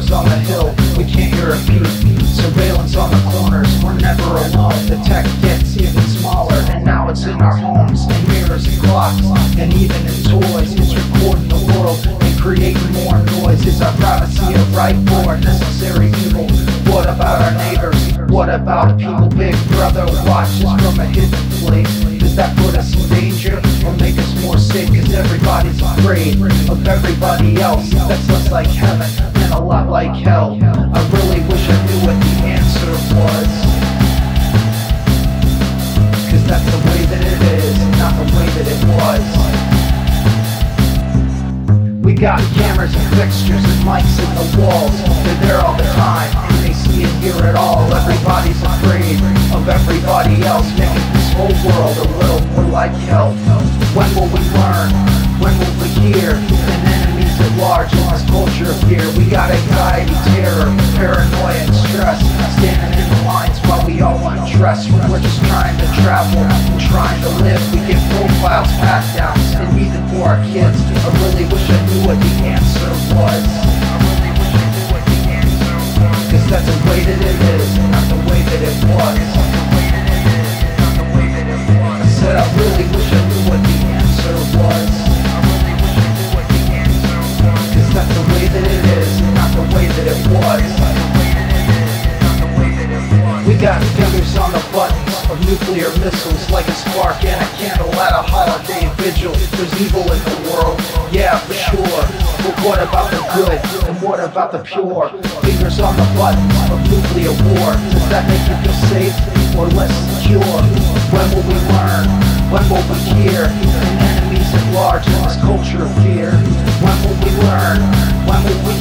Cameras on the hill, we can't hear a peep. Surveillance on the corners, we're never alone. The tech gets even smaller, and now it's in our homes, in mirrors and clocks, and even in toys. It's recording the world and creating more noise. Is our privacy a right or a necessary evil? What about our neighbors? What about people Big Brother watches from a hidden place? Does that put us in danger or make us more safe? Cause everybody's afraid of everybody else. That's less like heaven and a lot like hell. I really wish I knew what the answer was, cause that's the way that it is, not the way that it was. We got cameras and fixtures and mics in the walls. They're there all the time, and they see and hear it all. Everybody's afraid of everybody else, making this whole world a little more like hell. When will we learn? When will we hear? And enemies at large in this culture of fear. We got anxiety, terror, paranoia, and stress, standing in the lines while we all undress. When we're just trying to travel and trying to live, we get profiles, pat-downs, and even for our kids. I really wish I knew what the answer was, cause that's the way that it is, not the way that it was. I said I really wish I knew what the answer was, cause that's the way that it is, not the way that it was. We got fingers on the buttons of nuclear missiles, like a spark and a candle at a holiday vigil. There's evil in the world, yeah, for sure. But what about the good, and what about the pure? Fingers on the buttons of nuclear war. Does that make you feel safe, or less secure? When will we learn? When will we hear? And enemies at large in this culture of fear. When will we learn? When will we